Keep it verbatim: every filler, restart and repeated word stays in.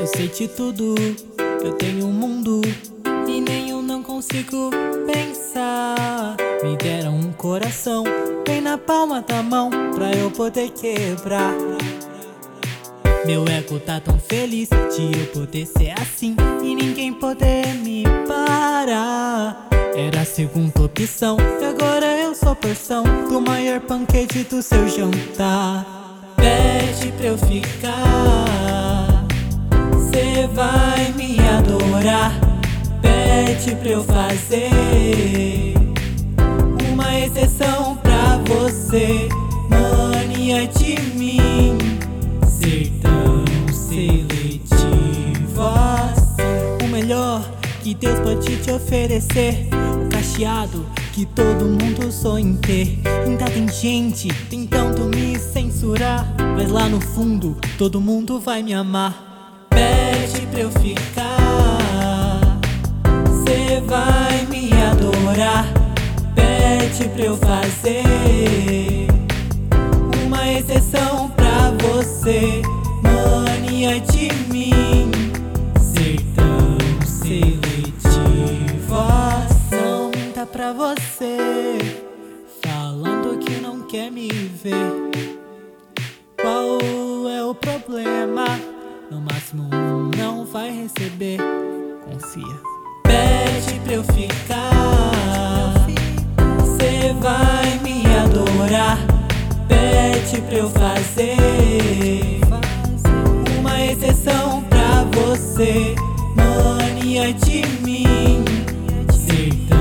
Eu sei de tudo, eu tenho um mundo e nem eu não consigo pensar. Me deram um coração bem na palma da mão pra eu poder quebrar. Meu ego tá tão feliz de eu poder ser assim e ninguém poder me parar. Era a segunda opção e agora eu sou porção do maior banquete do seu jantar. Pede pra eu ficar, cê vai me adorar. Pede pra eu fazer uma exceção pra você. Mania de mim ser tão seletiva assim. O melhor que Deus pode te oferecer, o cacheado que todo mundo sonha em ter. Ainda tem gente tentando me censurar, mas lá no fundo todo mundo vai me amar. Pede pra eu ficar, cê vai me adorar. Pede pra eu fazer uma exceção pra você. Mania de mim ser tão seletiva. Não minta pra você, falando que não quer me ver. Qual é o problema? No máximo um não vai receber. Confia. Pede pra eu ficar, cê vai me adorar. Pede pra eu fazer uma exceção pra você. Mania de mim ser tão